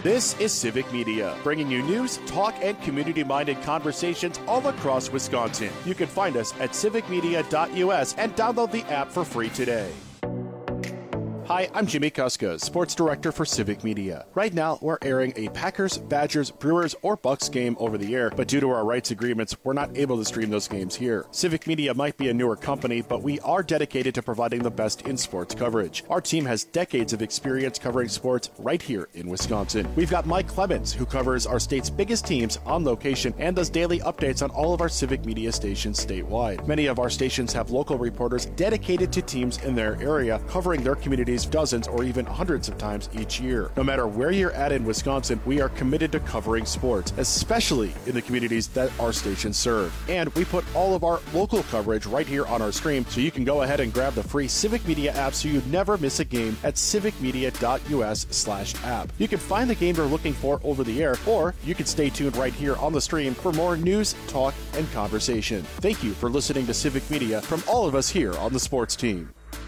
This is Civic Media, bringing you news, talk, and community-minded conversations all across Wisconsin. You can find us at civicmedia.us and download the app for free today. Hi, I'm Jimmy Kuska, Sports Director for Civic Media. Right now, we're airing a Packers, Badgers, Brewers, or Bucks game over the air, but due to our rights agreements, we're not able to stream those games here. Civic Media might be a newer company, but we are dedicated to providing the best in sports coverage. Our team has decades of experience covering sports right here in Wisconsin. We've got Mike Clemens, who covers our state's biggest teams on location and does daily updates on all of our Civic Media stations statewide. Many of our stations have local reporters dedicated to teams in their area, covering their communities dozens or even hundreds of times each year. No matter where you're at in Wisconsin, we are committed to covering sports, especially in the communities that our stations serve. And we put all of our local coverage right here on our stream, so you can go ahead and grab the free Civic Media app so you never miss a game at civicmedia.us/app. You can find the game you're looking for over the air, or you can stay tuned right here on the stream for more news, talk, and conversation. Thank you for listening to Civic Media from all of us here on the sports team.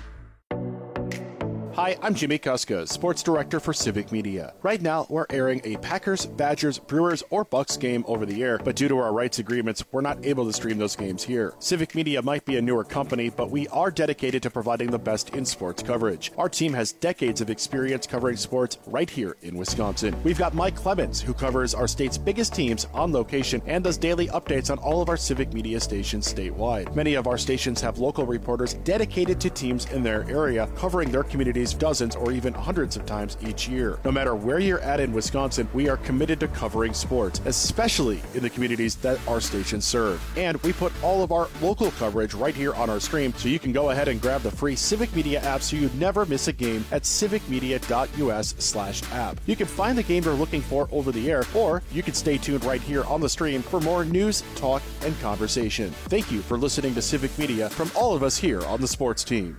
Hi, I'm Jimmy Kuska, Sports Director for Civic Media. Right now, we're airing a Packers, Badgers, Brewers, or Bucks game over the air, but due to our rights agreements, we're not able to stream those games here. Civic Media might be a newer company, but we are dedicated to providing the best in sports coverage. Our team has decades of experience covering sports right here in Wisconsin. We've got Mike Clemens, who covers our state's biggest teams on location and does daily updates on all of our Civic Media stations statewide. Many of our stations have local reporters dedicated to teams in their area, covering their communities dozens or even hundreds of times each year. No matter where you're at in Wisconsin, we are committed to covering sports, especially in the communities that our stations serve. And we put all of our local coverage right here on our stream, so you can go ahead and grab the free Civic Media app so you never miss a game at civicmedia.us/app. You can find the game you're looking for over the air, or you can stay tuned right here on the stream for more news, talk, and conversation. Thank you for listening to Civic Media from all of us here on the sports team.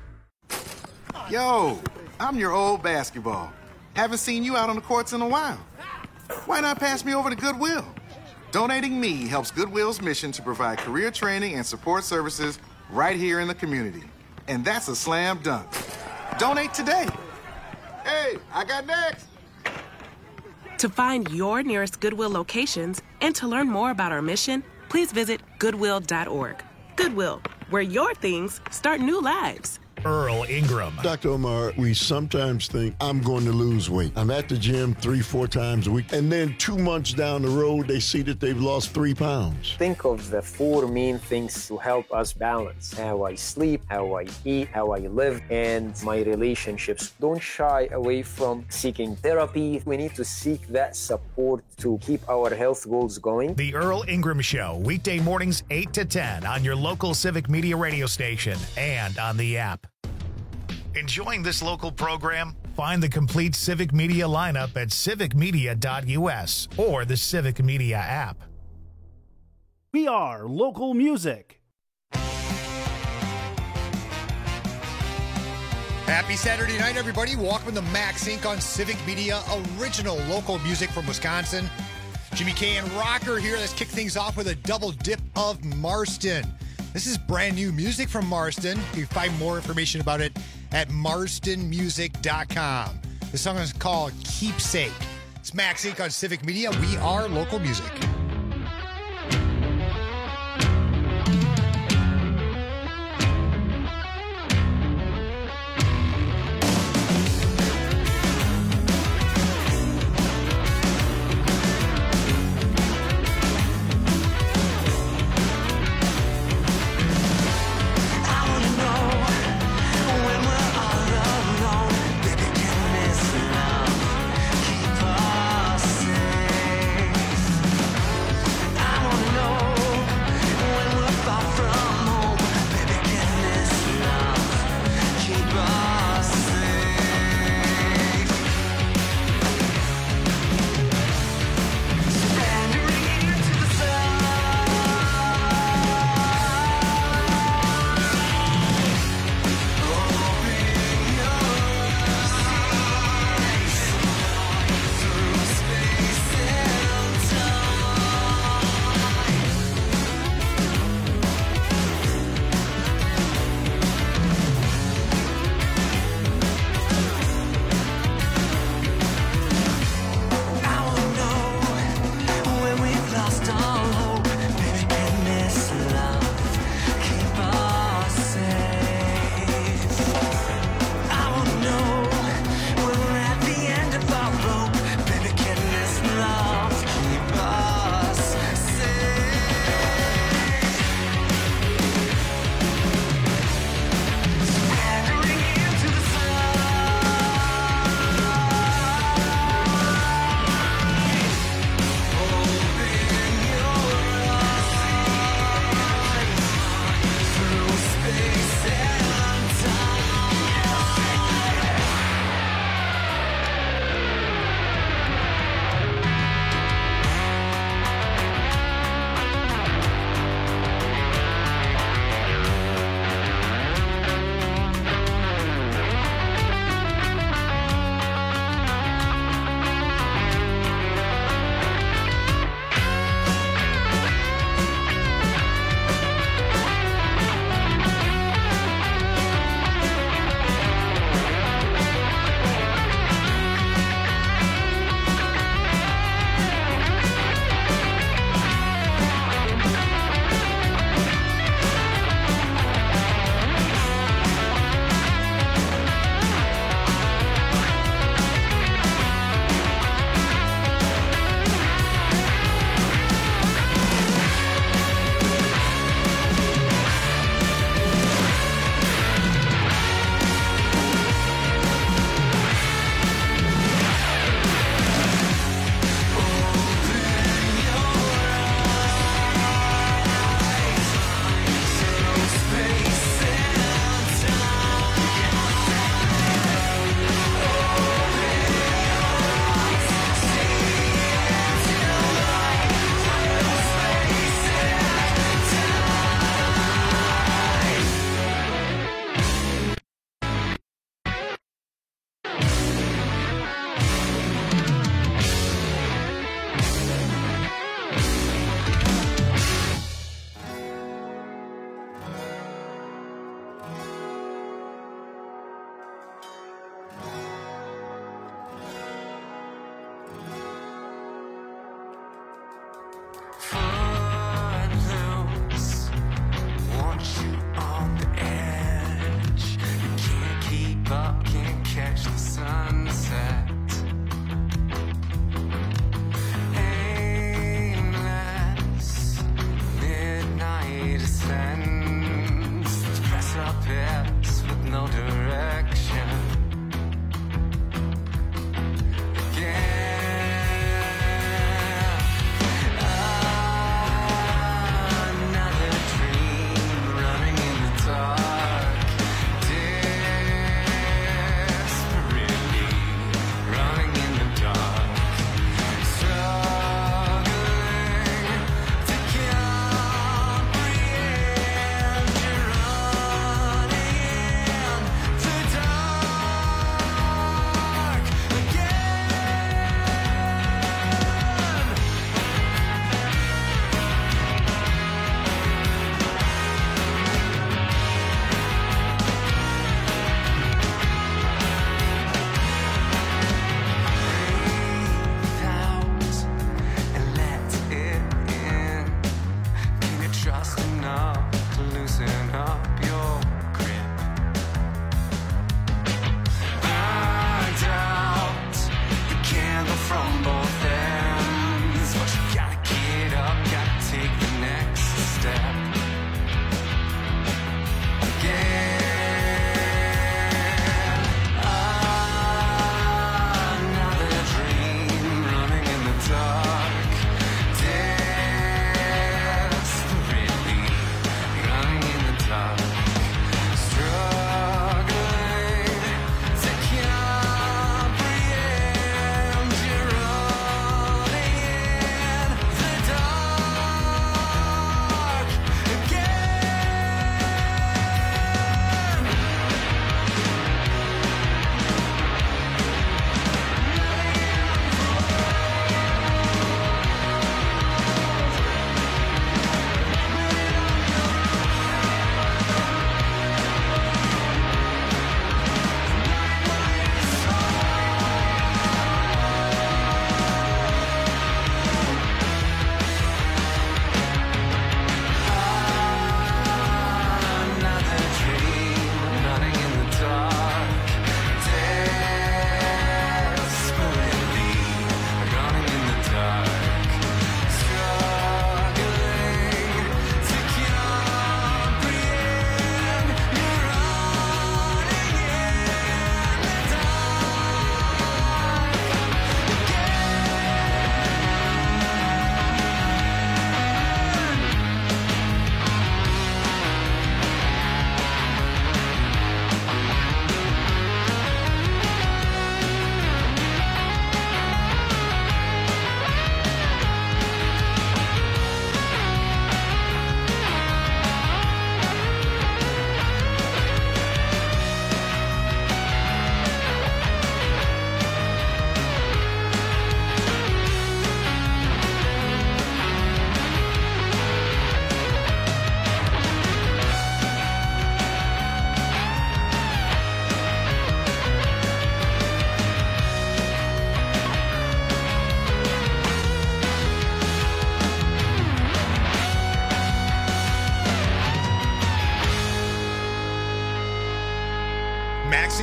Yo, I'm your old basketball. Haven't seen you out on the courts in a while. Why not pass me over to Goodwill? Donating me helps Goodwill's mission to provide career training and support services right here in the community. And that's a slam dunk. Donate today. Hey, I got next. To find your nearest Goodwill locations and to learn more about our mission, please visit goodwill.org. Goodwill, where your things start new lives. Earl Ingram. Dr. Omar, we sometimes think I'm going to lose weight. I'm at the gym 3-4 times a week, and then 2 months down the road, they see that they've lost 3 pounds. Think of the 4 main things to help us balance: how I sleep, how I eat, how I live, and my relationships. Don't shy away from seeking therapy. We need to seek that support to keep our health goals going. The Earl Ingram Show, weekday mornings 8 to 10 on your local Civic Media radio station and on the app. Enjoying this local program? Find the complete Civic Media lineup at civicmedia.us or the Civic Media app. We are local music. Happy Saturday night, everybody. Welcome to Max Inc. on Civic Media, original local music from Wisconsin. Jimmy K and Rocker here. Let's kick things off with a double dip of Marston. This is brand new music from Marston. You can find more information about it at marstonmusic.com. The song is called Keepsake. It's Max Inc. on Civic Media. We are local music.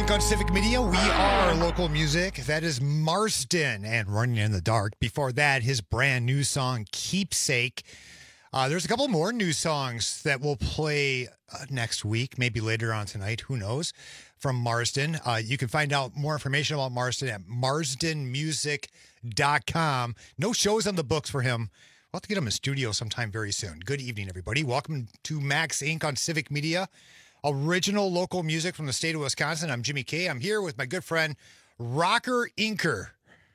Inc. on Civic Media. We are local music. That is Marsden and Running in the Dark. Before that, his brand new song, Keepsake. There's a couple more new songs that we'll play next week, maybe later on tonight. Who knows? From Marsden. You can find out more information about Marsden at marsdenmusic.com. No shows on the books for him. We'll have to get him in studio sometime very soon. Good evening, everybody. Welcome to Max Inc. on Civic Media. Original local music from the state of Wisconsin. I'm Jimmy K. I'm here with my good friend, Rocker Inker.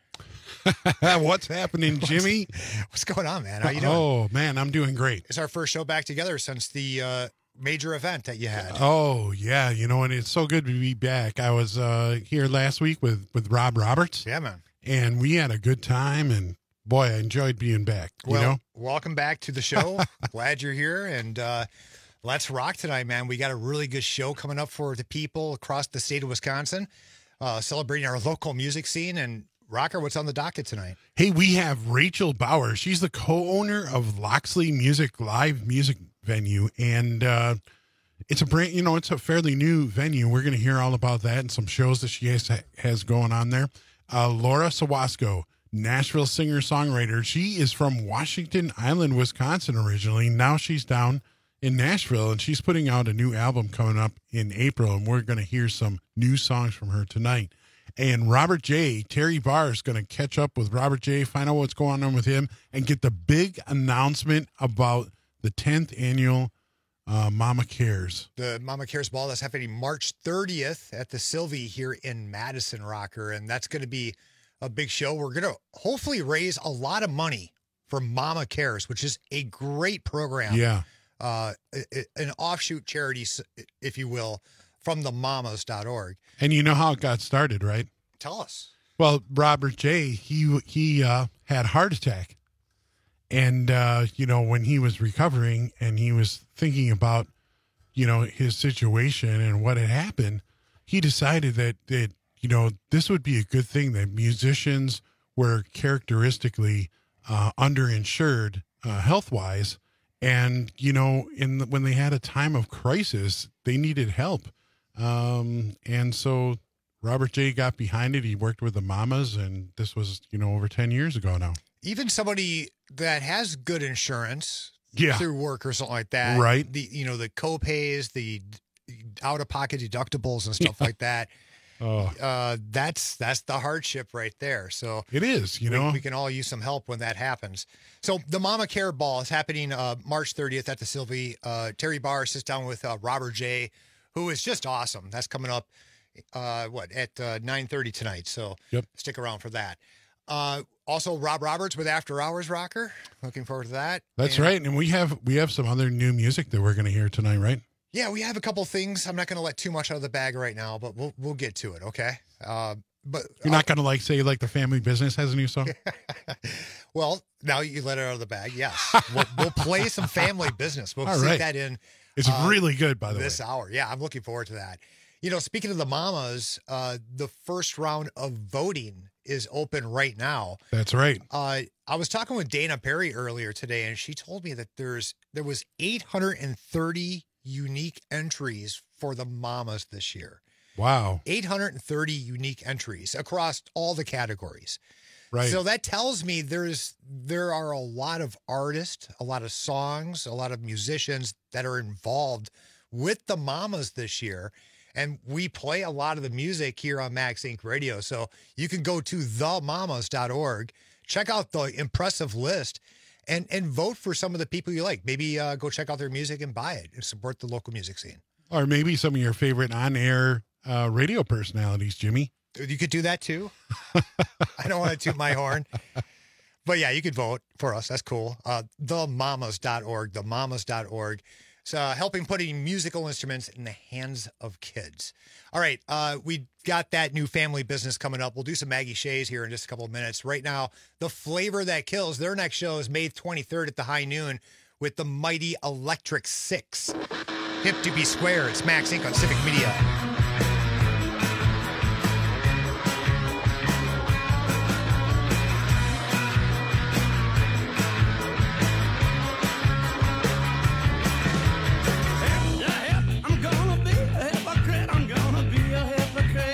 What's happening, Jimmy? What's going on, man? How you doing? Oh, man, I'm doing great. It's our first show back together since the major event that you had. Oh, yeah. You know, and it's so good to be back. I was here last week with Rob Roberts. Yeah, man. And we had a good time, and boy, I enjoyed being back. Well, welcome back to the show. Glad you're here, and let's rock tonight, man. We got a really good show coming up for the people across the state of Wisconsin, celebrating our local music scene. And Rocker, what's on the docket tonight? Hey, we have Rachel Bauer. She's the co-owner of Loxley Music Live Music Venue, and it's a fairly new venue. We're going to hear all about that and some shows that she has going on there. Laura Sawasco, Nashville singer-songwriter. She is from Washington Island, Wisconsin originally. Now she's down in Nashville, and she's putting out a new album coming up in April, and we're going to hear some new songs from her tonight. And Robert J., Terry Barr is going to catch up with Robert J., find out what's going on with him, and get the big announcement about the 10th annual Mama Cares. The Mama Cares Ball that's happening March 30th at the Sylvie here in Madison, Rocker, and that's going to be a big show. We're going to hopefully raise a lot of money for Mama Cares, which is a great program. Yeah. An offshoot charity, if you will, from the mamas.org. And you know how it got started, right? Tell us. Well, Robert J., he had a heart attack. And, when he was recovering and he was thinking about, his situation and what had happened, he decided that this would be a good thing, that musicians were characteristically underinsured health-wise. And, when they had a time of crisis, they needed help. And so Robert J. got behind it. He worked with the Mamas, and this was, over 10 years ago now. Even somebody that has good insurance through work or something like that. Right. The co-pays, the out-of-pocket deductibles and stuff like that. That's the hardship right there. So it is, we can all use some help when that happens. So the Mama Care Ball is happening March 30th at the Sylvie. Terry Barr sits down with Robert J., who is just awesome. That's coming up at 9:30 tonight. So Stick around for that. Also, Rob Roberts with After Hours Rocker. Looking forward to that. That's right. And we have some other new music that we're going to hear tonight, right? Yeah, we have a couple things. I'm not going to let too much out of the bag right now, but we'll get to it, okay? But you're not going to say the Family Business has a new song? Well, now you let it out of the bag. Yes, we'll play some Family Business. We'll stick that in. It's really good, by the way. This hour, yeah, I'm looking forward to that. Speaking of the Mamas, the first round of voting is open right now. That's right. I was talking with Dana Perry earlier today, and she told me that there was 830 unique entries for the Mamas this year. Wow. 830 unique entries across all the categories. Right. So that tells me there are a lot of artists, a lot of songs, a lot of musicians that are involved with the Mamas this year. And we play a lot of the music here on Max Inc. Radio. So you can go to themamas.org, check out the impressive list, and vote for some of the people you like. Maybe go check out their music and buy it and support the local music scene. Or maybe some of your favorite on-air radio personalities, Jimmy. You could do that too. I don't want to toot my horn. But yeah, you could vote for us. That's cool. Themamas.org, themamas.org. It's helping putting musical instruments in the hands of kids. All right, we got that new Family Business coming up. We'll do some Maggie Shays here in just a couple of minutes. Right now, The Flavor That Kills, their next show is May 23rd at the High Noon with the mighty Electric Six. Hip to be square. It's Max Inc. on Civic Media. I'm gonna be a hypocrite.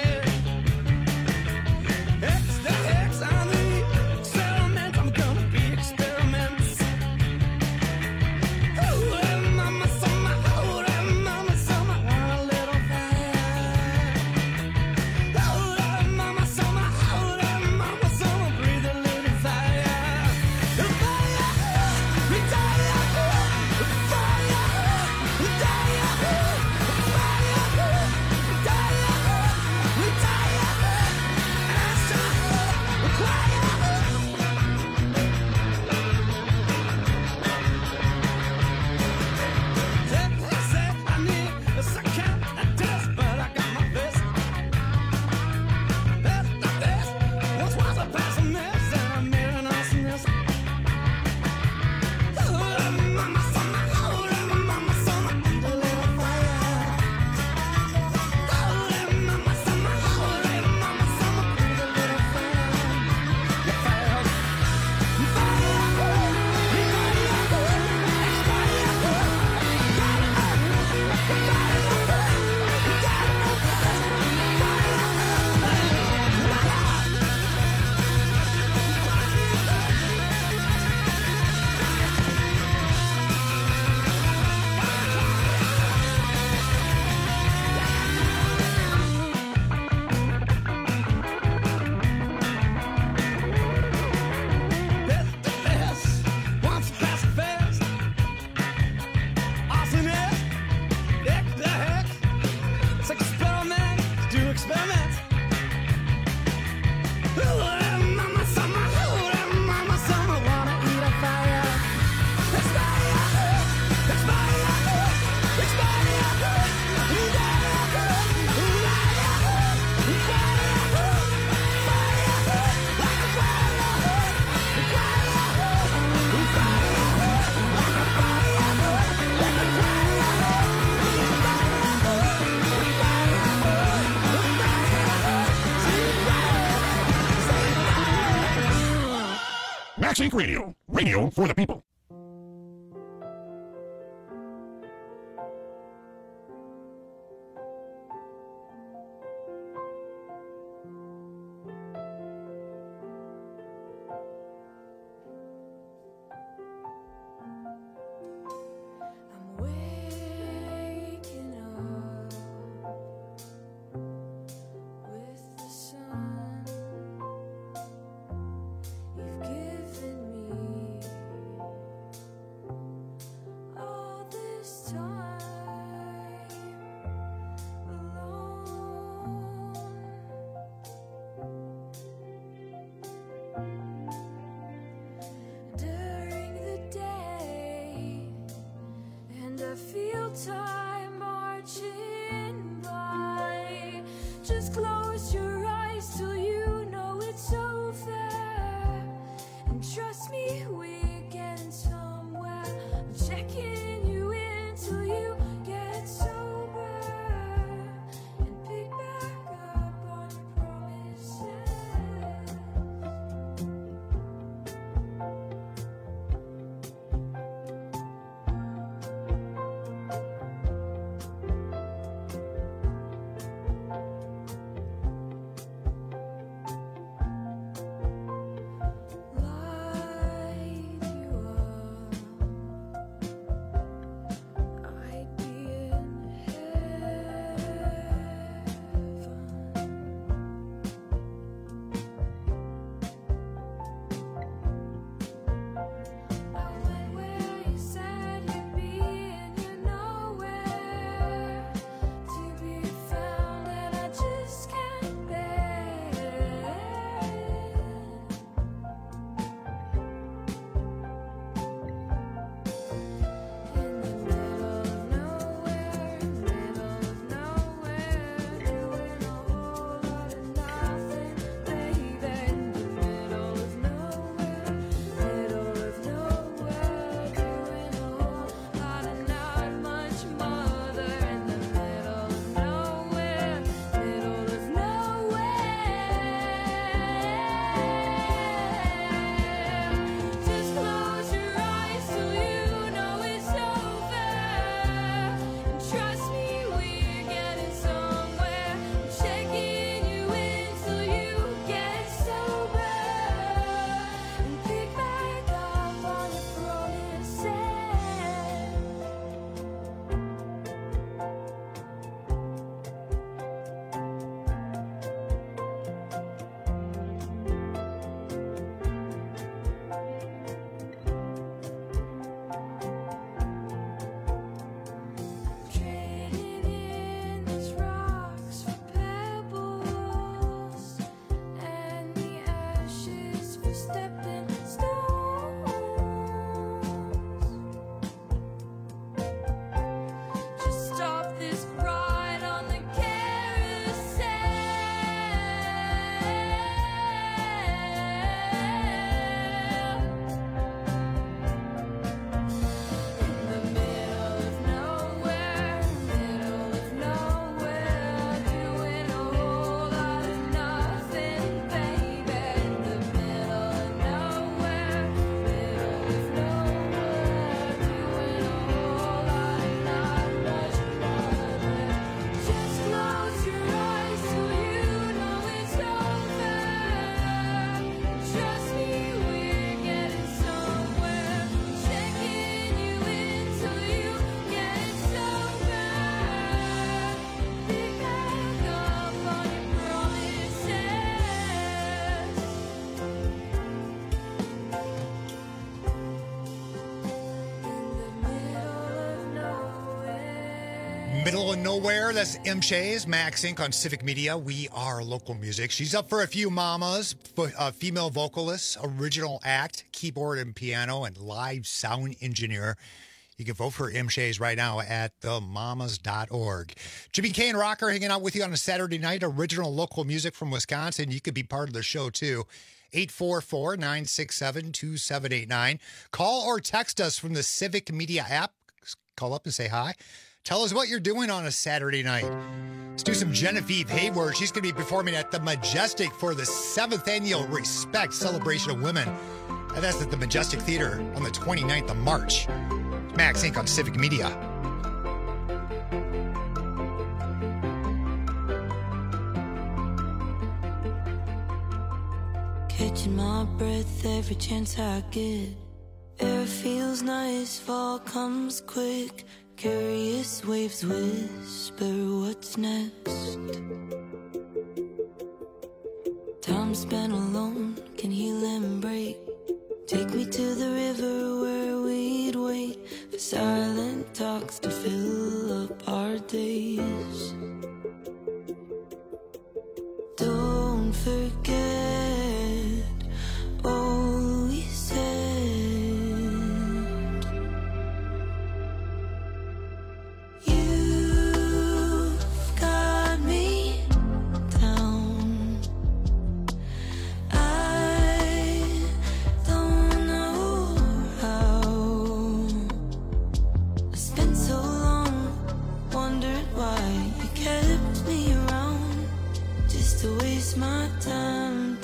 Max Inc. Radio. Radio for the people. Time marching by. Just close your eyes till you know it's over. And trust me, we're getting somewhere. I'm checking you in till you get sober. And pick back up on your promises. Middle of Nowhere, that's M. Shays, Max Inc. on Civic Media. We are local music. She's up for a few mamas, female vocalist, original act, keyboard and piano, and live sound engineer. You can vote for M. Shays right now at themamas.org. Jimmy K and Rocker hanging out with you on a Saturday night. Original local music from Wisconsin. You could be part of the show, too. 844-967-2789. Call or text us from the Civic Media app. Call up and say hi. Tell us what you're doing on a Saturday night. Let's do some Genevieve Hayward. She's going to be performing at the Majestic for the 7th Annual Respect Celebration of Women. And that's at the Majestic Theater on the 29th of March. Max Inc. on Civic Media. Catching my breath every chance I get. Air feels nice, fall comes quick. Curious waves whisper what's next. Time spent alone can heal and break. Take me to the river where we'd wait for silent talks to fill up our days. Don't forget all we said. You've got me down. I don't know how. I spent so long, wondered why you kept me around, just to waste my time.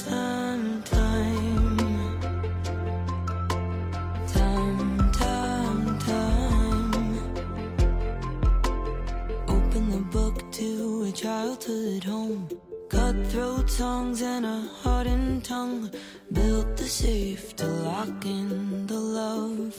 Open the book to a childhood home. Cutthroat songs and a hardened tongue. Built the safe to lock in the love.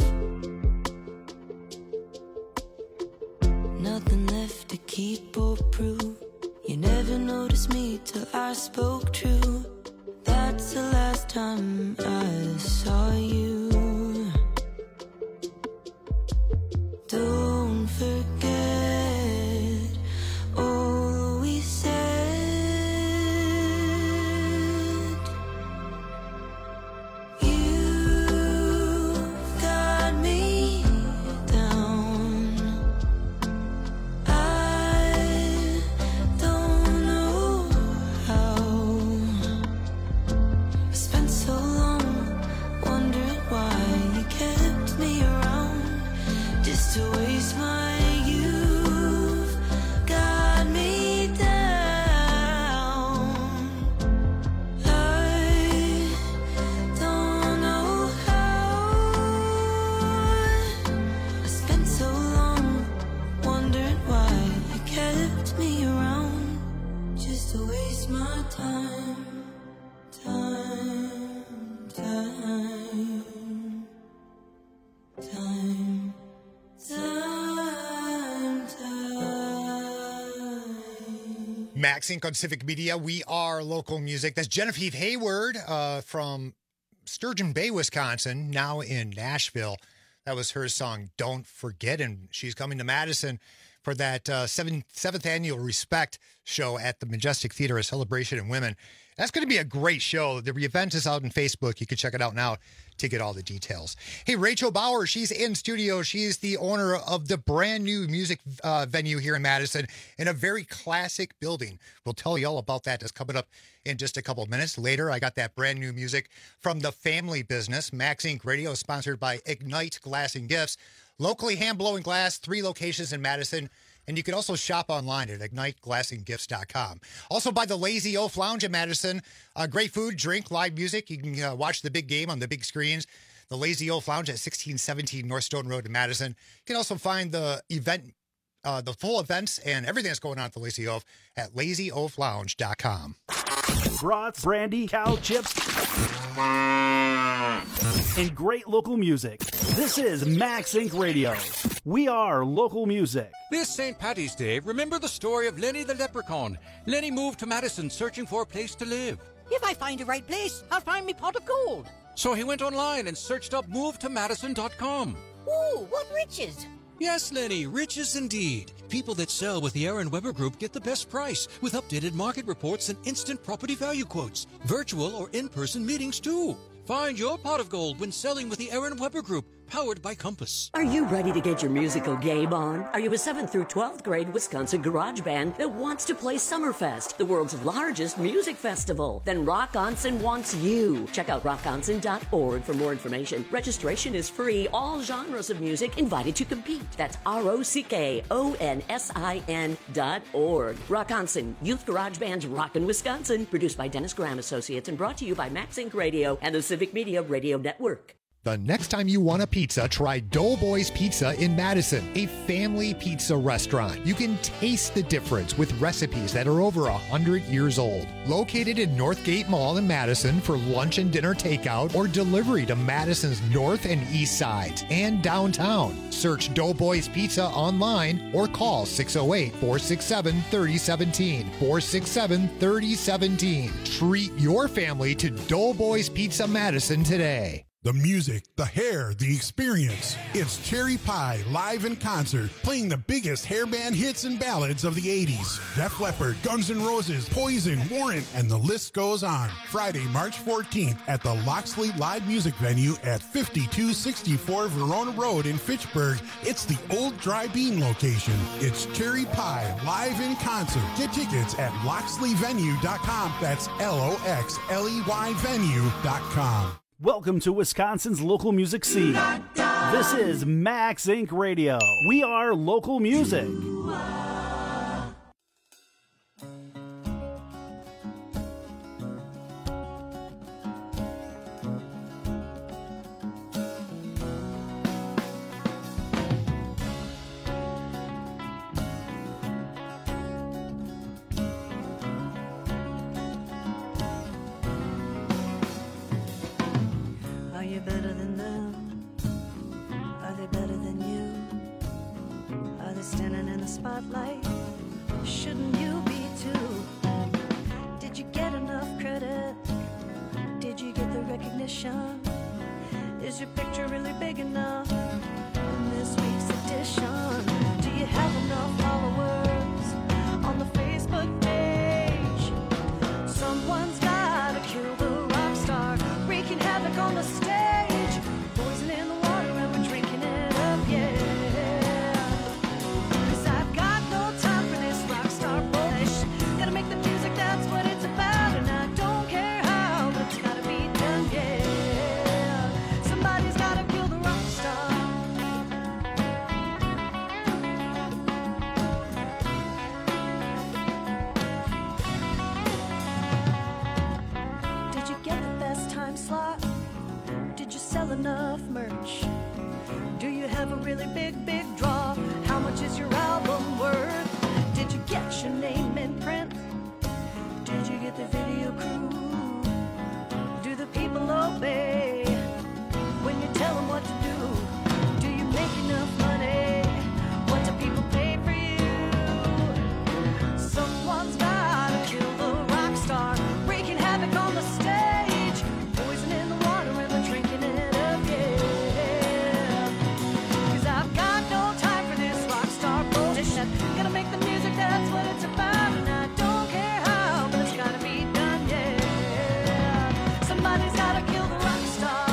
Nothing left to keep or prove. You never noticed me till I spoke true. That's the last time I saw you. Don't forget all we said. You've got me down. I don't know how. I spent so long wondering why you kept me around, just to waste my youth. Got me down. I don't know how. I spent so long wondering why you kept me around, just to waste my time. Max Inc. on Civic Media. We are local music. That's Genevieve Hayward from Sturgeon Bay, Wisconsin, now in Nashville. That was her song, Don't Forget. And she's coming to Madison for that seventh annual Respect show at the Majestic Theater, a celebration of women. That's going to be a great show. The event is out on Facebook. You can check it out now to get all the details. Hey, Rachel Bauer, she's in studio. She's the owner of the brand new music venue here in Madison in a very classic building. We'll tell you all about that. That's coming up in just a couple of minutes. Later, I got that brand new music from the family business. Max Inc. Radio, sponsored by Ignite Glass and Gifts. Locally hand-blowing glass, 3 locations in Madison. And you can also shop online at igniteglassandgifts.com. Also by the Lazy Oaf Lounge in Madison. Great food, drink, live music. You can watch the big game on the big screens. The Lazy Oaf Lounge at 1617 North Stone Road in Madison. You can also find the event, the full events and everything that's going on at the Lazy Oaf at lazyoaflounge.com. Brats, brandy, cow chips, and great local music. This is Max Inc. Radio. We are local music. This St. Paddy's Day, remember the story of Lenny the Leprechaun. Lenny moved to Madison searching for a place to live. If I find the right place, I'll find me pot of gold. So he went online and searched up movetomadison.com. Ooh, what riches! Yes, Lenny, riches indeed. People that sell with the Aaron Weber Group get the best price with updated market reports and instant property value quotes. Virtual or in-person meetings, too. Find your pot of gold when selling with the Aaron Weber Group. powered by Compass. Are you ready to get your musical game on? Are you a 7th through 12th grade Wisconsin garage band that wants to play Summerfest, the world's largest music festival? Then Rock Onsen wants you. Check out rockonsen.org for more information. Registration is free. All genres of music invited to compete. That's ROCKONSIN.org. Rock Onsen, Youth Garage Band's Rockin' Wisconsin. Produced by Dennis Graham Associates and brought to you by Max Inc. Radio and the Civic Media Radio Network. The next time you want a pizza, try Doughboys Pizza in Madison, a family pizza restaurant. You can taste the difference with recipes that are over 100 years old. Located in Northgate Mall in Madison for lunch and dinner takeout or delivery to Madison's north and east sides and downtown. Search Doughboys Pizza online or call 608-467-3017. 467-3017. Treat your family to Doughboys Pizza Madison today. The music, the hair, the experience. It's Cherry Pie live in concert, playing the biggest hairband hits and ballads of the 80s. Def Leppard, Guns N' Roses, Poison, Warrant, and the list goes on. Friday, March 14th at the Loxley Live Music Venue at 5264 Verona Road in Fitchburg. It's the old Dry Bean location. It's Cherry Pie live in concert. Get tickets at loxleyvenue.com. That's LOXLEY venue.com. Welcome to Wisconsin's local music scene. This is Max Inc. Radio. We are local music. Are you better than them? Are they better than you? Are they standing in the spotlight? Shouldn't you be too? Did you get enough credit? Did you get the recognition? Is your picture really big enough in this week's edition? Do you have enough followers on the Facebook page? Someone's gotta kill the rock star, wreaking havoc on the stage. Poison in the water and we're drinking it up, yeah. 'Cause I've got no time for this rock star bullshit. Gotta make the music, that's what it's about. And I don't care how, but it's gotta be done, yeah. Somebody's gotta kill the rock star. Did you get the best time slot? Did you sell enough merch? Do you have a really big, big draw? How much is your album worth? Did you get your name in print? Did you get the video crew? Do the people obey when you tell them what to do? Do you make enough money? What do people pay for you? Someone's gotta kill the rock star, wreaking havoc on the stage. Poison in the water and we're drinking it up, yeah. 'Cause I've got no time for this rock star bullshit. Gotta make the music, that's what it's about. And I don't care how, but it's gotta be done, yeah. Somebody's gotta kill the rock star.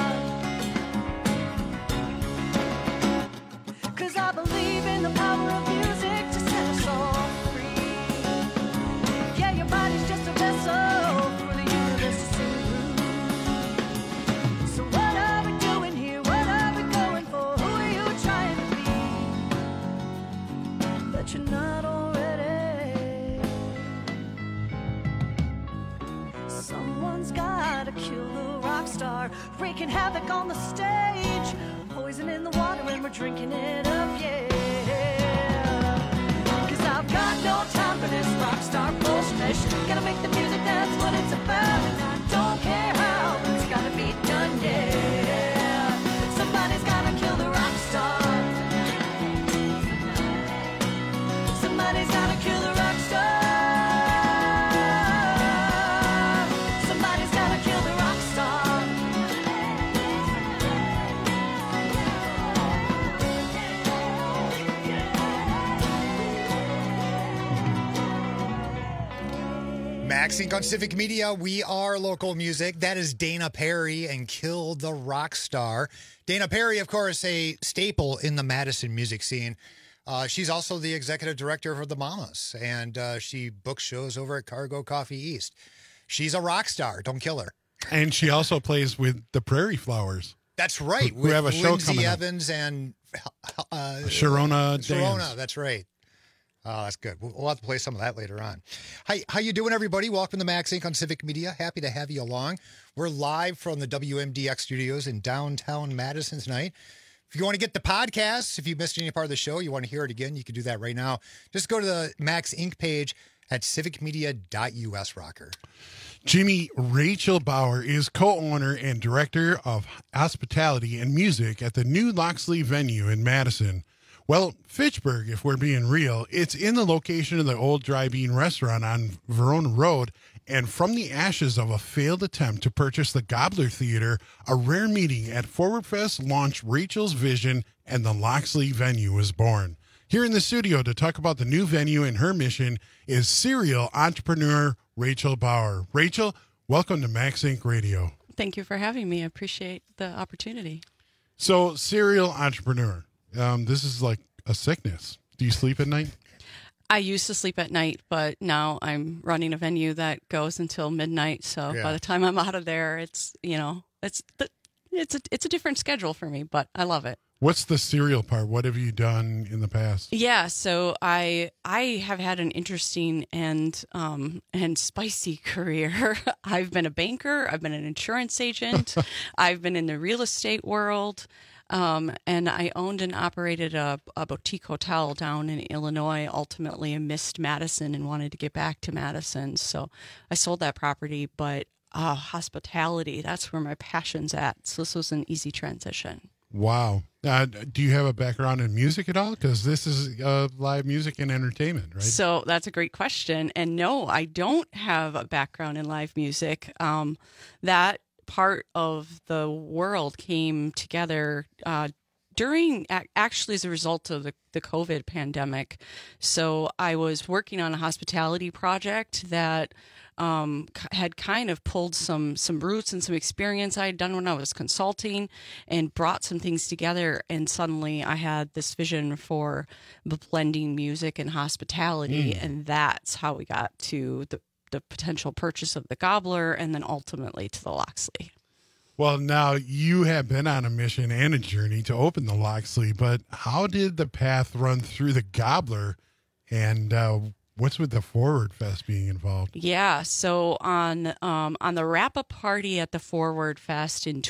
'Cause I believe in the power of music to set us all free. Yeah, your body's just a vessel for the universe to sing through. So what are we doing here? What are we going for? Who are you trying to be? But you're not already. Someone's gotta kill the rock star, wreaking havoc on the stage. Poison in the water and we're drinking it up, yeah. 'Cause I've got no time for this rock star bullshit. Gotta make the music, that's what it's about. And I don't care how, but it's gotta be done, yeah. Somebody's gotta kill the rock star. Somebody's gotta kill the rock star. Somebody's gotta kill the rock star. Max Inc. on Civic Media. We are local music. That is Dana Perry and Kill the Rock Star. Dana Perry, of course, a staple in the Madison music scene. She's also the executive director for the Mamas, and she books shows over at Cargo Coffee East. She's a rock star. Don't kill her. And she also plays with the Prairie Flowers. That's right. We have a show Lindsay coming up. Evans and Sharona Sharona, Dance. that's right. Oh, that's good. We'll have to play some of that later on. Hi, how you doing, everybody? Welcome to Max Inc. on Civic Media. Happy to have you along. We're live from the WMDX studios in downtown Madison tonight. If you want to get the podcast, if you missed any part of the show, you want to hear it again, you can do that right now. Just go to the Max Inc. page at civicmedia.us, Rocker. Jimmy Rachel Bauer is co-owner and director of hospitality and music at the new Loxley venue in Madison. Well, Fitchburg, if we're being real, it's in the location of the old Dry Bean restaurant on Verona Road, and from the ashes of a failed attempt to purchase the Gobbler Theater, a rare meeting at Forward Fest launched Rachel's vision, and the Loxley venue was born. Here in the studio to talk about the new venue and her mission is serial entrepreneur Rachel Bauer. Rachel, welcome to Max Inc. Radio. Thank you for having me. I appreciate the opportunity. So, serial entrepreneur. This is like a sickness. Do you sleep at night? I used to sleep at night, but now I'm running a venue that goes until midnight. So by the time I'm out of there, it's a different schedule for me, but I love it. What's the serial part? What have you done in the past? Yeah, so I have had an interesting and spicy career. I've been a banker. I've been an insurance agent. I've been in the real estate world. And I owned and operated a boutique hotel down in Illinois. Ultimately, I missed Madison and wanted to get back to Madison. So I sold that property, but hospitality, that's where my passion's at. So this was an easy transition. Wow. Do you have a background in music at all? Because this is live music and entertainment, right? So that's a great question. And no, I don't have a background in live music. That part of the world came together actually as a result of the COVID pandemic. So I was working on a hospitality project that had kind of pulled some roots and some experience I had done when I was consulting and brought some things together. And suddenly I had this vision for blending music and hospitality. And that's how we got to the potential purchase of the Gobbler and then ultimately to the Loxley. Well, now you have been on a mission and a journey to open the Loxley, but how did the path run through the Gobbler, and what's with the Forward Fest being involved? Yeah, so on the wrap-up party at the Forward Fest in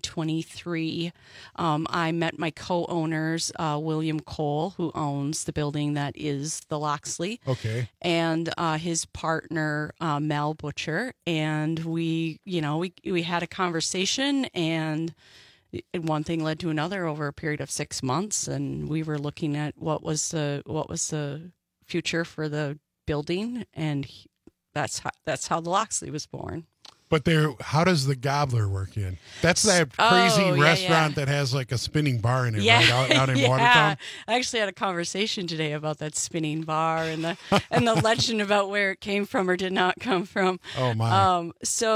2023, I met my co-owners, William Cole, who owns the building that is the Loxley, and his partner, Mel Butcher, and we had a conversation, and one thing led to another over a period of 6 months, and we were looking at what was the future for the building, and that's how the Loxley was born. But how does the Gobbler work in? That's that crazy restaurant that has like a spinning bar in it, right? Out in Watertown. I actually had a conversation today about that spinning bar and the legend about where it came from or did not come from. Oh my!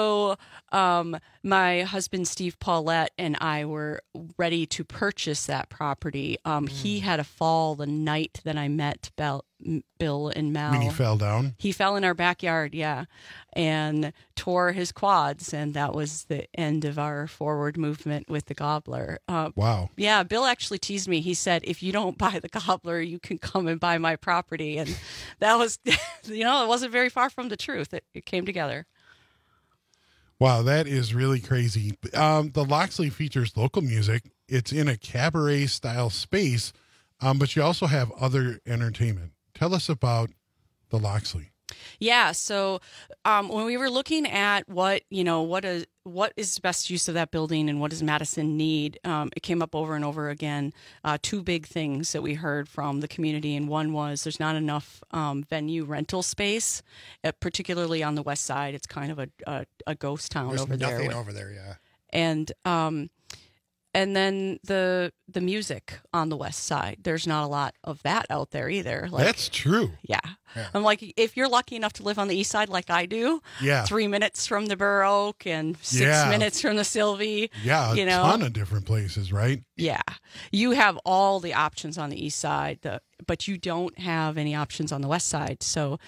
My husband Steve Paulette and I were ready to purchase that property. He had a fall the night that I met Bill and Mel. When he fell down? He fell in our backyard, and tore his quads, and that was the end of our forward movement with the Gobbler. Wow. Yeah, Bill actually teased me. He said, if you don't buy the Gobbler, you can come and buy my property. And that was, it wasn't very far from the truth. It came together. Wow, that is really crazy. The Loxley features local music. It's in a cabaret-style space, but you also have other entertainment. Tell us about the Loxley. Yeah, so when we were looking at what is the best use of that building and what does Madison need, it came up over and over again. Two big things that we heard from the community, and one was there's not enough venue rental space, particularly on the west side. It's kind of a ghost town over there. There's nothing over there, yeah. And And then the music on the west side, there's not a lot of that out there either. Like, That's true. Yeah. I'm like, if you're lucky enough to live on the east side like I do, 3 minutes from the Burr Oak and 6 minutes from the Sylvie. Yeah, a ton of different places, right? Yeah. You have all the options on the east side, but you don't have any options on the west side.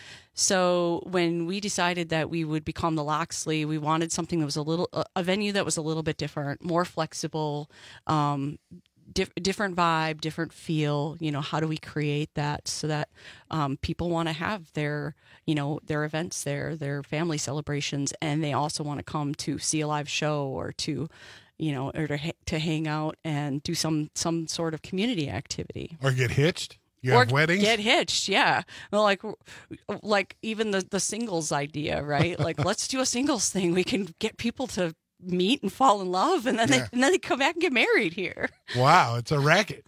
So when we decided that we would become the Loxley, we wanted something that was a venue that was a little bit different, more flexible, different vibe, different feel. How do we create that so that people want to have their events there, their family celebrations, and they also want to come to see a live show or to to hang out and do some sort of community activity or get hitched. You have weddings? Get hitched, yeah. Well, like even the singles idea, right? Like, let's do a singles thing. We can get people to meet and fall in love, and then they come back and get married here. Wow, it's a racket.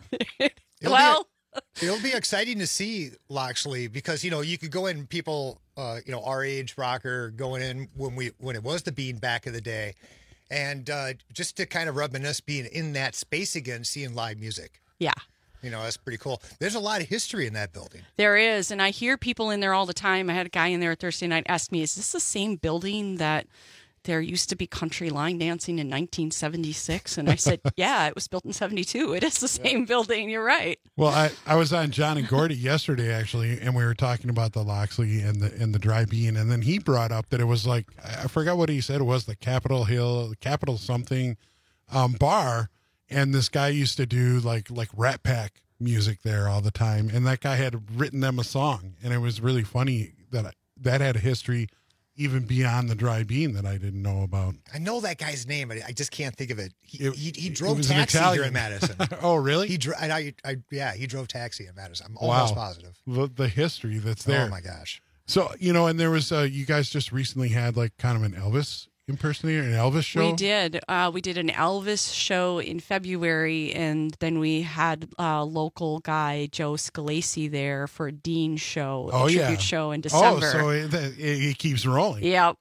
It'll be exciting to see, Loxley, because you could go in, people our age, rocker, going in when it was the Bean back in the day, and just to kind of reminisce being in that space again, seeing live music. Yeah. That's pretty cool. There's a lot of history in that building. There is, and I hear people in there all the time. I had a guy in there Thursday night ask me, is this the same building that there used to be country line dancing in 1976? And I said, yeah, it was built in 72. It is the same building. You're right. Well, I was on John and Gordy yesterday, actually, and we were talking about the Loxley and the Dry Bean, and then he brought up that it was like, I forgot what he said it was, the Capitol something bar. And this guy used to do like Rat Pack music there all the time. And that guy had written them a song. And it was really funny that had a history even beyond the Dry Bean that I didn't know about. I know that guy's name, but I just can't think of it. He drove taxi here in Madison. Oh, really? He drove taxi in Madison. I'm almost positive. The history that's there. Oh, my gosh. So, and there was, you guys just recently had like kind of an Elvis impersonator, an Elvis show? We did. We did an Elvis show in February, and then we had local guy Joe Scalesi there for a Dean show, a tribute show in December. Oh, so it keeps rolling. Yep.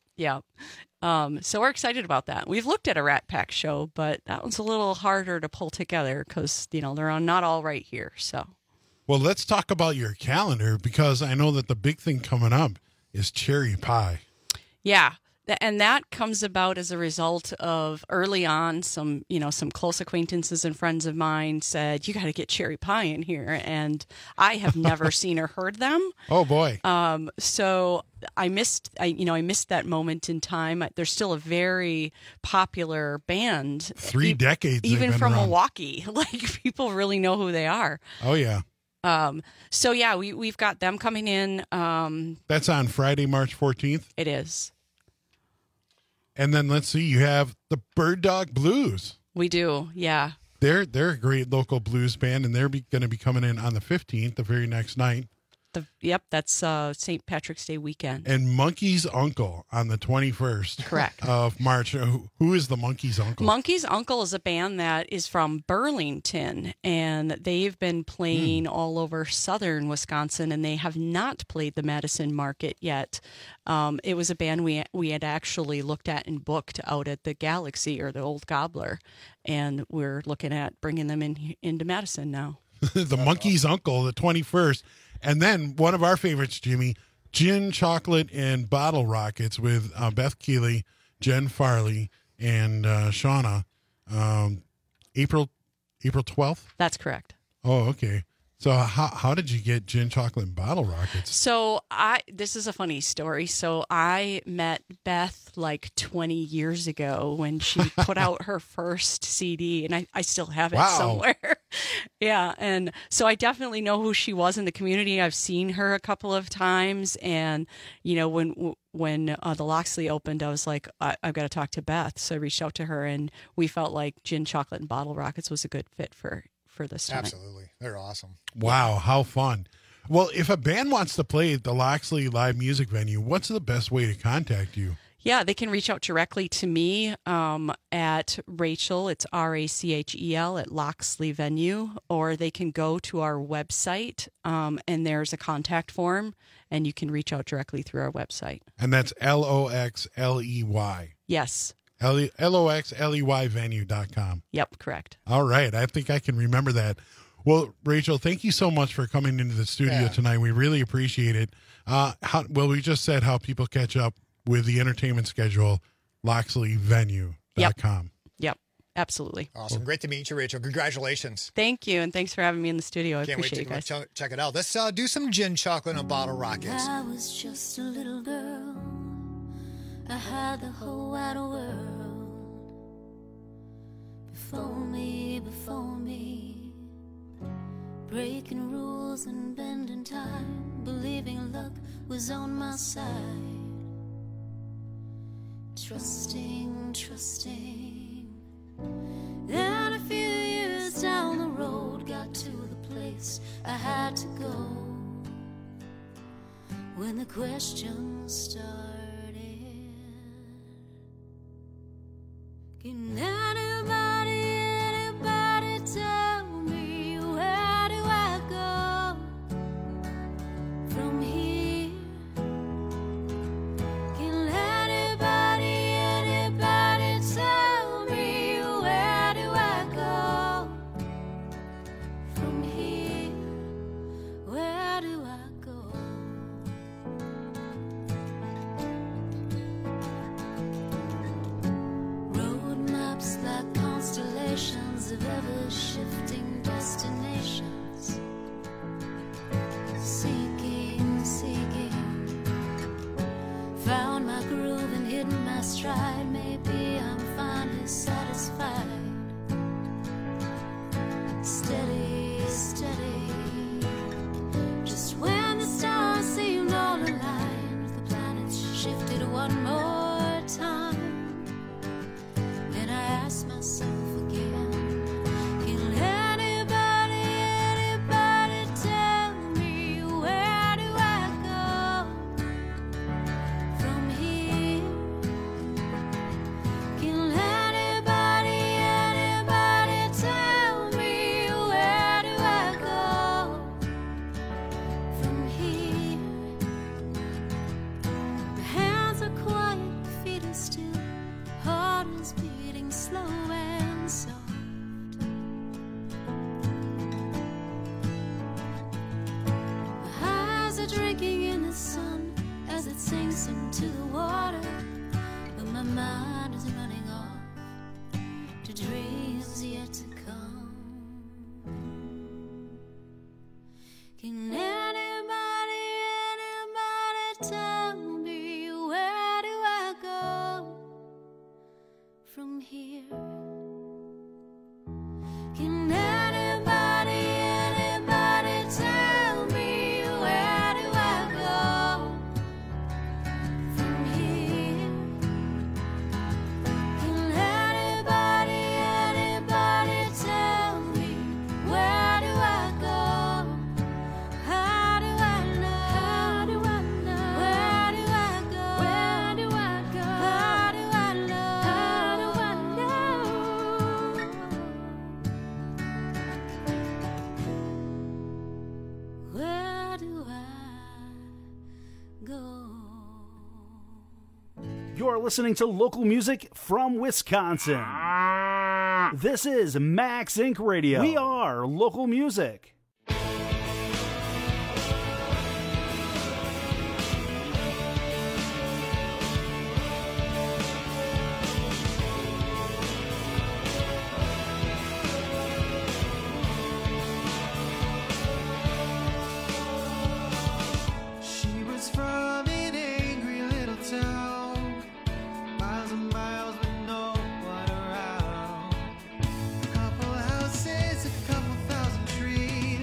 So we're excited about that. We've looked at a Rat Pack show, but that one's a little harder to pull together because, they're not all right here. So, well, let's talk about your calendar, because I know that the big thing coming up is Cherry Pie. Yeah. And that comes about as a result of early on, some close acquaintances and friends of mine said, you got to get Cherry Pie in here. And I have never seen or heard them. Oh, boy. So I missed that moment in time. They're still a very popular band. 3 decades. Even from around. Milwaukee. Like, people really know who they are. Oh, yeah. So, yeah, we've got them coming in. That's on Friday, March 14th? It is. And then let's see, you have the Bird Dog Blues. We do, yeah. They're a great local blues band, and they're going to be coming in on the 15th, the very next night. That's St. Patrick's Day weekend. And Monkey's Uncle on the 21st. Correct. Of March. Who is the Monkey's Uncle? Monkey's Uncle is a band that is from Burlington, and they've been playing all over southern Wisconsin, and they have not played the Madison market yet. It was a band we had actually looked at and booked out at the Galaxy or the Old Gobbler, and we're looking at bringing them into Madison now. The Monkey's Uncle, the 21st. And then one of our favorites, Jimmy, Gin, Chocolate, and Bottle Rockets with Beth Keeley, Jen Farley, and Shauna. April 12th? That's correct. Oh, okay. So how did you get Gin, Chocolate, and Bottle Rockets? So this is a funny story. So I met Beth like 20 years ago when she put out her first CD, and I still have it somewhere. Yeah, and so I definitely know who she was in the community. I've seen her a couple of times, and when the Loxley opened, I was like, I've got to talk to Beth. So I reached out to her, and we felt like Gin, Chocolate, and Bottle Rockets was a good fit for this time. Absolutely. They're awesome. Wow, how fun. Well, if a band wants to play at the Loxley Live Music Venue, what's the best way to contact you? Yeah, they can reach out directly to me at Rachel, it's RACHEL at Loxley Venue, or they can go to our website and there's a contact form, and you can reach out directly through our website. And that's LOXLEY. Yes. LOXLEYvenue.com. Yep, correct. All right. I think I can remember that. Well, Rachel, thank you so much for coming into the studio tonight. We really appreciate it. We just said how people catch up with the entertainment schedule, LoxleyVenue.com. Yep, absolutely. Awesome. Great to meet you, Rachel. Congratulations. Thank you, and thanks for having me in the studio. I Can't wait appreciate to it, guys. check it out. Let's do some gin, chocolate, and a bottle rockets. I was just a little girl. I had the whole wide world before me. Breaking rules and bending time, believing luck was on my side. Trusting. Then a few years down the road, got to the place I had to go. When the questions started, can anybody tell me where do I go from here? Can anybody tell me where do I go from here? Where do I go? Road maps like constellations of ever-shifting destinations. Seeking, found my groove and hidden my stride. Maybe I'm finally satisfied. Steady. Just when the stars seemed all aligned, the planets shifted one more time. Then I asked myself again, can anybody tell me where do I go from here? Can anybody tell me where do I go from here? My hands are quiet, feet are still, heart is beating slow and soft. My eyes are drinking in the sun as it sinks into the water, but my mind is running off to dreams yet to come. Can anybody tell me where do I go from here? Can anybody tell me where do I go from here? Can anybody tell me where do I go? How do I know? Where do I go? How do I know? Where do I go? You're listening to local music from Wisconsin. This is Max Inc. Radio. We are local music. She was from an angry little town, miles and miles with no one around. A couple houses, a couple thousand trees.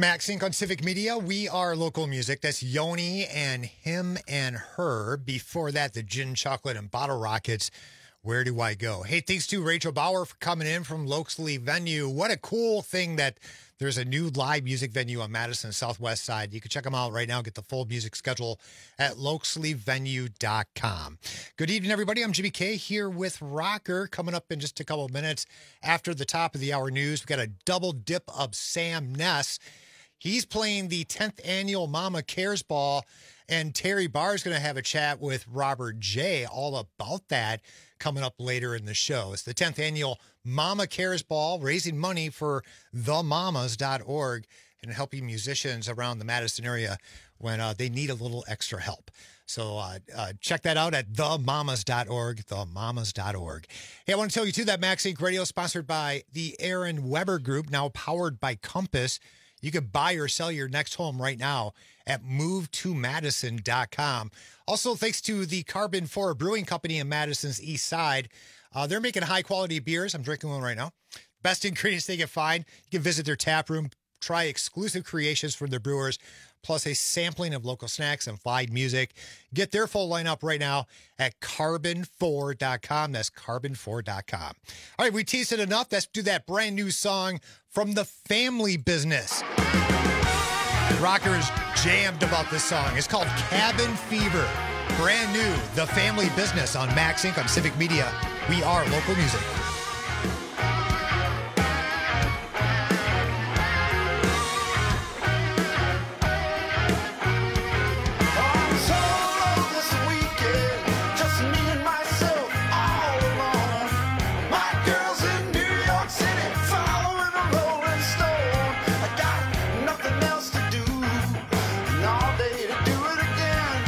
Max Inc. on Civic Media. We are local music. That's Yoni and Him and Her. Before that, the Gin Chocolate and Bottle Rockets. Where do I go? Hey, thanks to Rachel Bauer for coming in from Loxley Venue. What a cool thing that there's a new live music venue on Madison Southwest side. You can check them out right now. Get the full music schedule at loxleyvenue.com. Good evening, everybody. I'm Jimmy K here with Rocker. Coming up in just a couple of minutes after the top of the hour news, we got a double dip of Sam Ness. He's playing the 10th annual Mama Cares Ball, and Terry Barr is going to have a chat with Robert J. all about that coming up later in the show. It's the 10th annual Mama Cares Ball, raising money for themamas.org and helping musicians around the Madison area when they need a little extra help. So check that out at themamas.org, themamas.org. Hey, I want to tell you, too, that Max Inc. Radio is sponsored by the Aaron Weber Group, now powered by Compass. You could buy or sell your next home right now at movetomadison.com. Also, thanks to the Carbon 4 Brewing Company in Madison's East Side. They're making high-quality beers. I'm drinking one right now. Best ingredients they can find. You can visit their tap room, try exclusive creations from their brewers, plus a sampling of local snacks and live music. Get their full lineup right now at carbon4.com. That's carbon4.com. All right, we teased it enough. Let's do that brand new song from The Family Business. Rockers jammed about this song. It's called Cabin Fever. Brand new, The Family Business on Max Inc. on Civic Media. We are local music.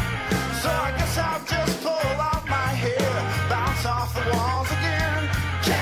I'll just pull out my hair, bounce off the walls again.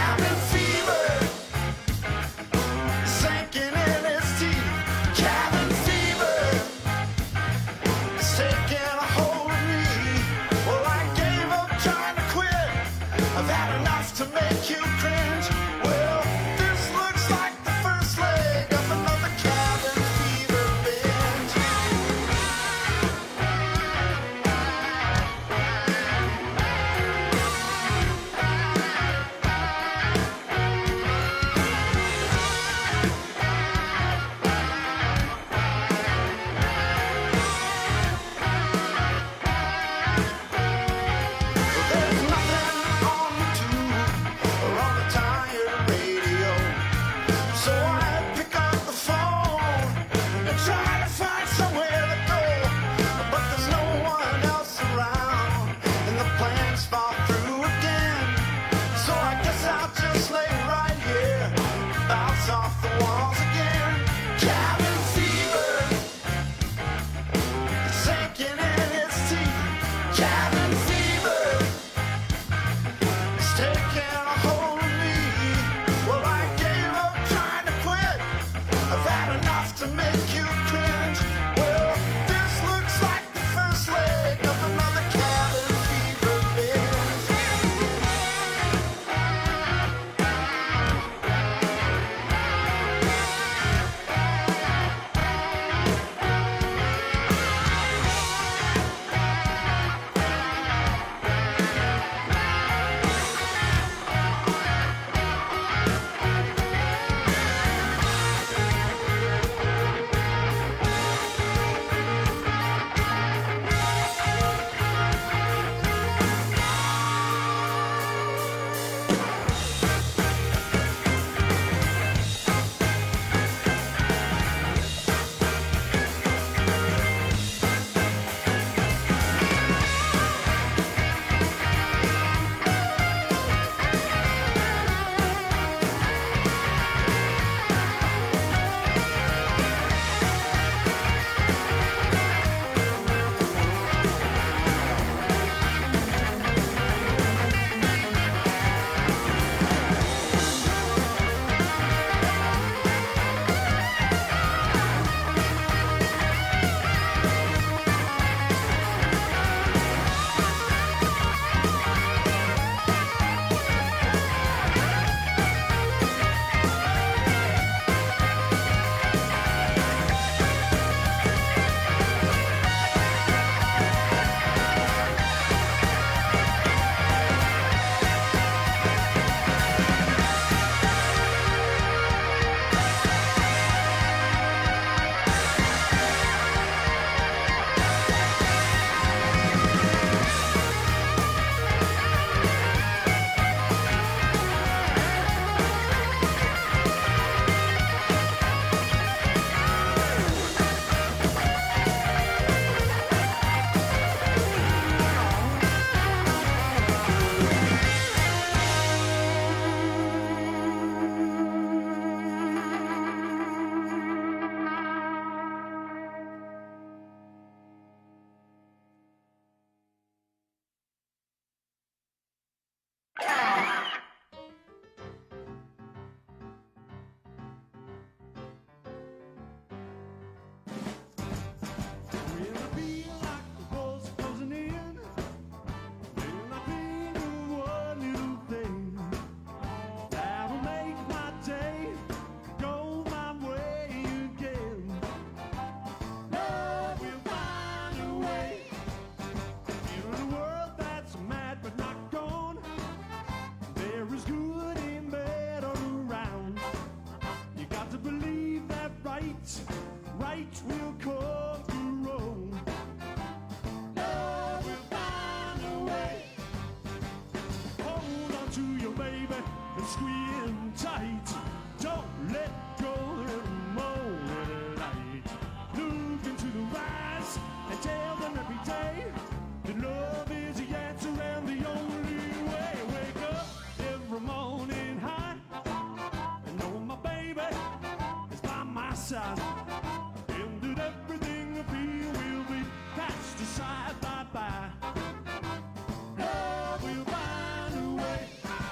right will come through wrong. Love will find a way. Hold on to your baby and squeeze him tight. Don't let go of the morning light. Look into the eyes and tell them every day that love is the answer and the only way. Wake up every morning high and know my baby is by my side. And that everything I feel will be cast aside. Bye-bye. Love will find a way.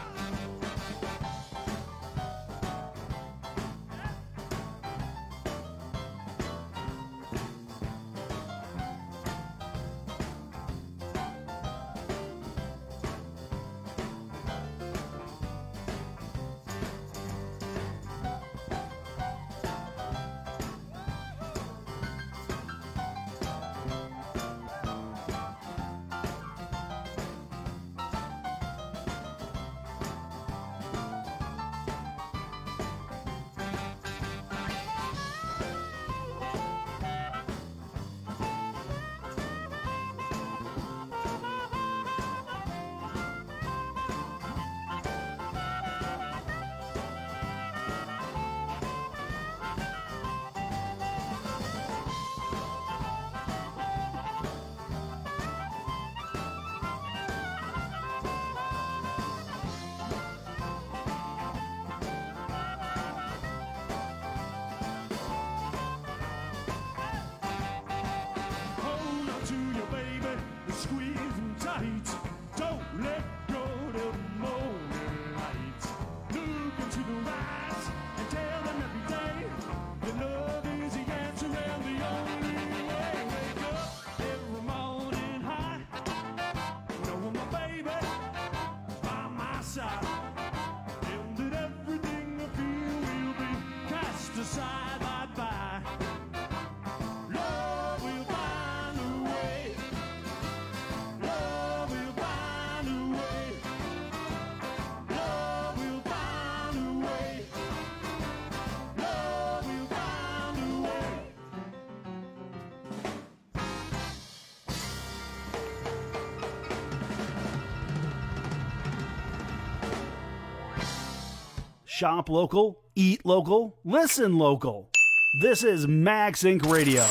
Hold on to your baby and squeeze him tight. Don't let go of the morning light. Look into the eyes and tell them every day that love is the answer and the only way. Wake up every morning high. Know my baby is by my side. And that everything I feel will be cast aside. Bye-bye. Love will find a way. Love will find a way. Love will find a way. Love will find a way. Shop local, eat local, listen local. This is Max Inc. Radio.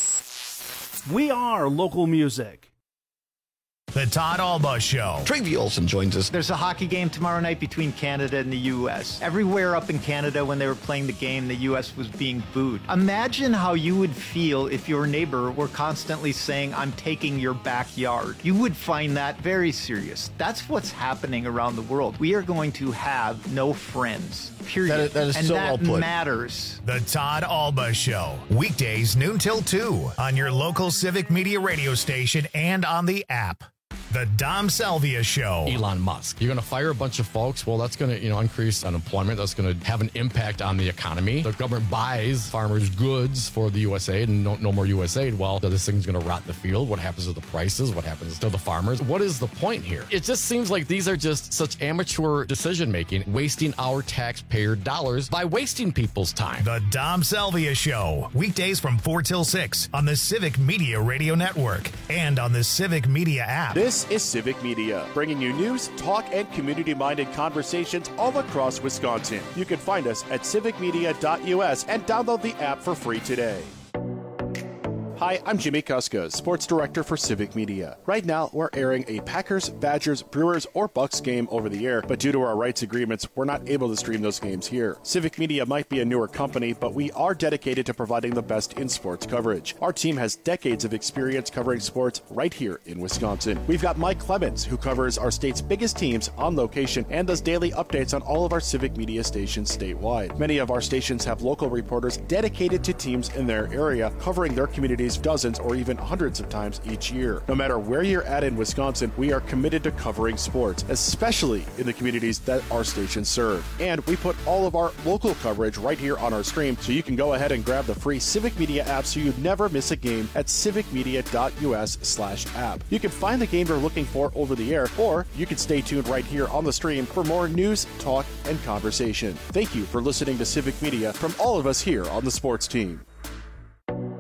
We are local music. The Todd Alba Show. Travie Olson joins us. There's a hockey game tomorrow night between Canada and the U.S. Everywhere up in Canada when they were playing the game, the U.S. was being booed. Imagine how you would feel if your neighbor were constantly saying, "I'm taking your backyard." You would find that very serious. That's what's happening around the world. We are going to have no friends. Period. That is and so that well put. matters. The Todd Alba Show. Weekdays noon till 2 on your local Civic Media radio station and on the app. The Dom Salvia Show. Elon Musk. You're going to fire a bunch of folks. Well, that's going to, increase unemployment. That's going to have an impact on the economy. The government buys farmers' goods for the USAID and no more USAID. Well, this thing's going to rot in the field. What happens to the prices? What happens to the farmers? What is the point here? It just seems like these are just such amateur decision making, wasting our taxpayer dollars by wasting people's time. The Dom Salvia Show. Weekdays from 4 till 6 on the Civic Media Radio Network and on the Civic Media app. This is Civic Media, bringing you news, talk, and community-minded conversations all across Wisconsin. You can find us at civicmedia.us and download the app for free today. Hi, I'm Jimmy Kuska, Sports Director for Civic Media. Right now, we're airing a Packers, Badgers, Brewers, or Bucks game over the air, but due to our rights agreements, we're not able to stream those games here. Civic Media might be a newer company, but we are dedicated to providing the best in sports coverage. Our team has decades of experience covering sports right here in Wisconsin. We've got Mike Clemens, who covers our state's biggest teams on location and does daily updates on all of our Civic Media stations statewide. Many of our stations have local reporters dedicated to teams in their area, covering their communities dozens or even hundreds of times each year. No matter where you're at in Wisconsin, we are committed to covering sports, especially in the communities that our stations serve. And we put all of our local coverage right here on our stream, so you can go ahead and grab the free Civic Media app so you never miss a game at civicmedia.us/app. You can find the game you're looking for over the air, or you can stay tuned right here on the stream for more news, talk, and conversation. Thank you for listening to Civic Media from all of us here on the sports team.